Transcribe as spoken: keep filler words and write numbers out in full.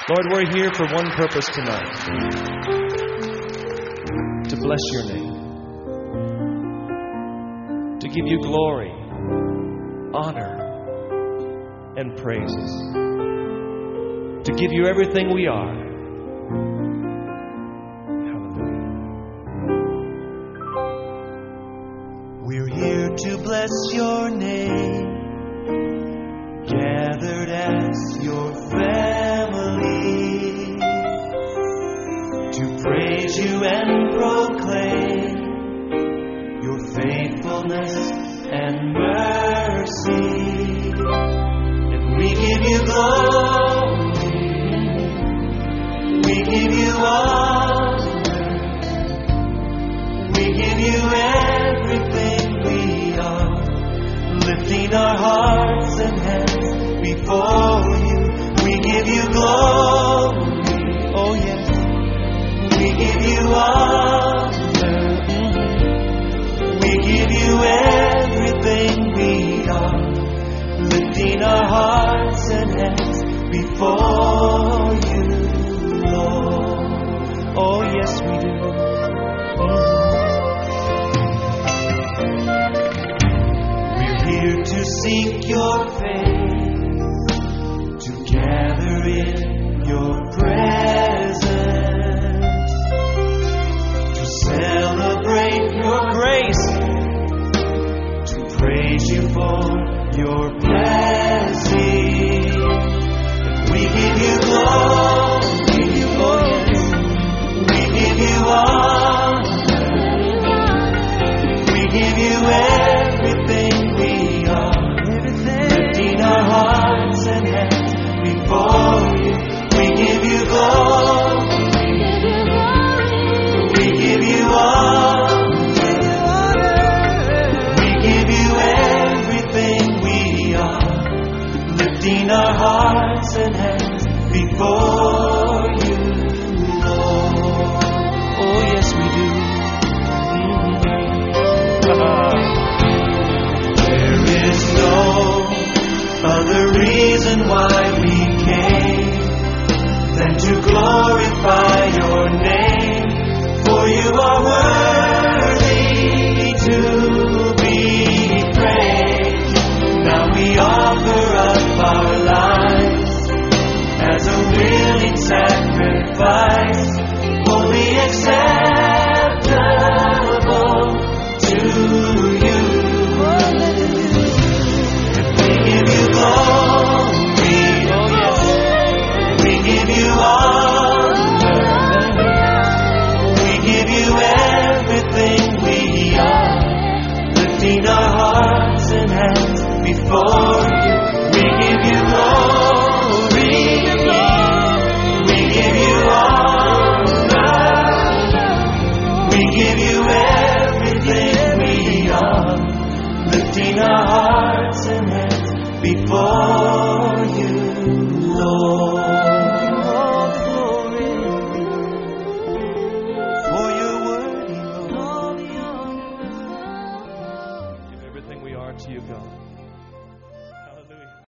Lord, we're here for one purpose tonight. To bless your name. To give you glory, honor, and praises. To give you everything we are. Hallelujah. We're here to bless your name. Gathered as your family, to praise you and proclaim your faithfulness and mercy. And we give you glory, we give you honor, we give you everything we are, lifting our hearts and hands before you. We give you glory, oh yes. We give you honor, we give you everything we are, lifting our hearts and hands before you, Lord. Oh yes, we do. We're here to seek your face, to gather in your presence, to celebrate your grace, to praise you for your blessing. And we give you glory, oh yes. We give you honor, we give you everything we are, lifting our hearts and hands before you. We give you glory, we give you honor, we give you everything we are, lifting our hearts and hands before you, Lord. Oh yes, we do. Mm-hmm. There is no other reason why we came than to glorify your name.